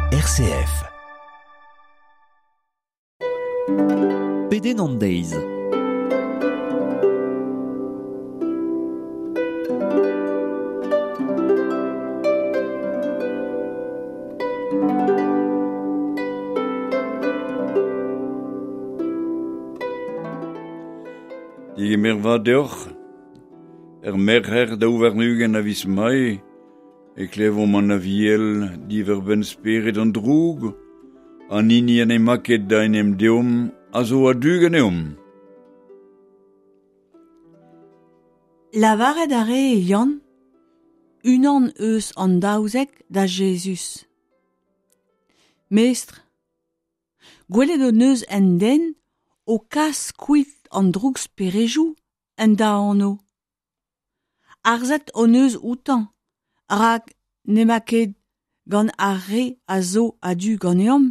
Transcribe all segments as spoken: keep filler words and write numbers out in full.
R C F. Peden an deiz. Die merva deoc'h, er merc'her da ouvernugen a vis mai, e klevo man a viel diver ben spered an droug, an ini an e maket da enem deom, a zo a dugen eom. Lavaret a re e Yann, unan eus an daouzek da Jesus. Mestre, gwelet o neus en den o kas kouit an droug sperejou en da anno. Arzet o neus outan, rak ne ma ket gant ar re a zo a du gant eomp?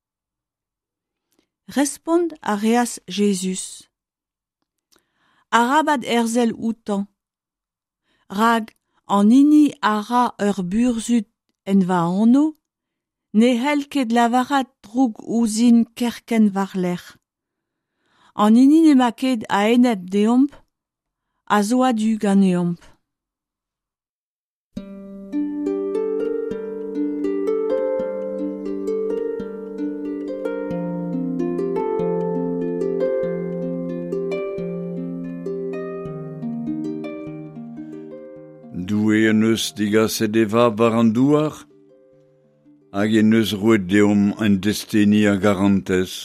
Respond a reas Jesus. Arabat erzel outan, rag an ini ara ur burzut en va anno, ne hel ket lavarat droug ouzin kerken war l'er. An ini ne ma ket a enep deomp, a zo a du gant eomp. Doue en eus digaset eva war an douar, hag en eus roet deom en destini a garantez.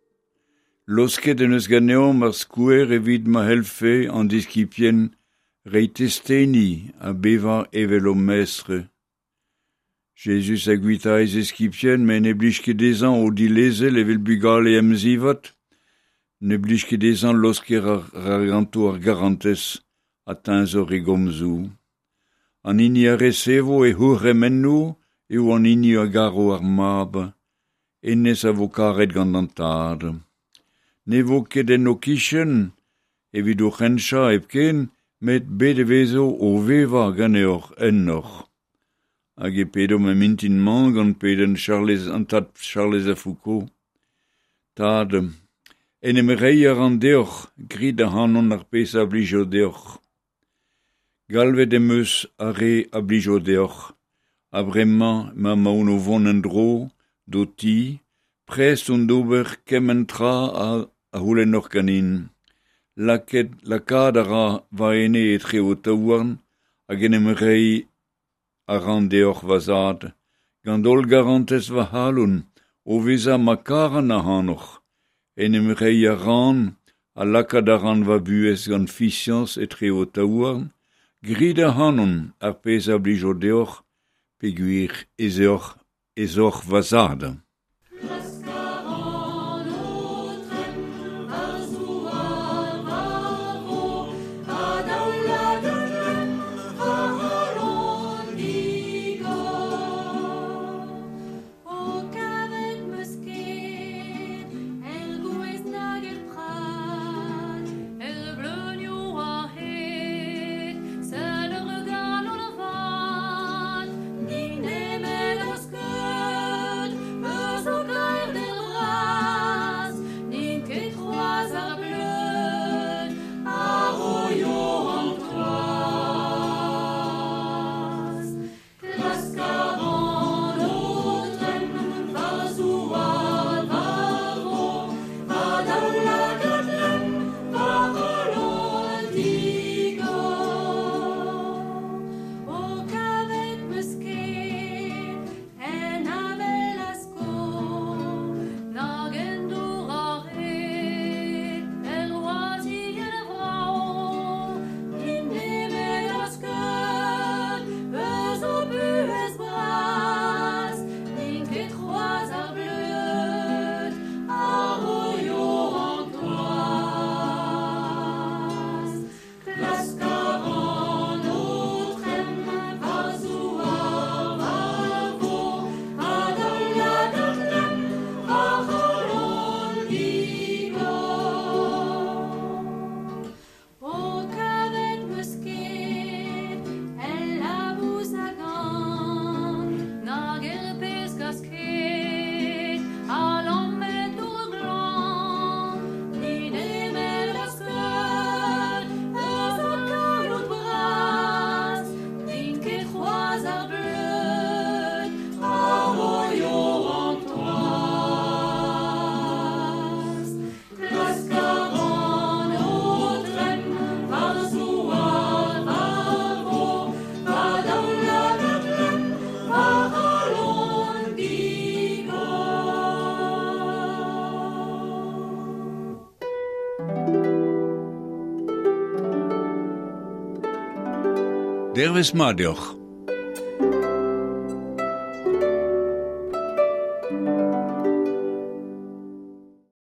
Losket en eus ganeom ar skouer evit ma helfe an diskipien reit esteni a bevar evel o mestre. Jesus a gwita ez eskipien, men ne blij ket dezan o dilezel evel bugal e emzivat, ne blij ket dezan losket ar raganto ar garantez atteins o regomzou. An ini a resevo e hur remenno, eo an ini a garo ar mab, ennes a vo karet gant an tad. Ne vo ket en o kichen, evit o c'hencha epken, met bet e vezo o veva gant eo ennoc'h. Hag e pedo me mintin man gant peden Charles, an tad Charles a Foucault. Tad, en em rei ar an deoc'h, grit a hanon ar pez a blijo deoc'h. Galvet em eus a re a blijo deoc'h, a bremañ ma maoun o vont en dro, do ti, prest on d'ober kemen tra a, a houlen ur ganin. Laket lakad a ra va ene etre o taouarn, hag en em rei a ran deoc'h vazad, gant ol garantez va haloun, o veza makaran a hanoc'h, en em rei a ran, a lakad a ran va buez gant fisians etre o taouarn, grid a hanon ar pez a blijo deoc'h, peguir ezoc'h, ezoc'h vazad. Nine melos que Dervis madioch.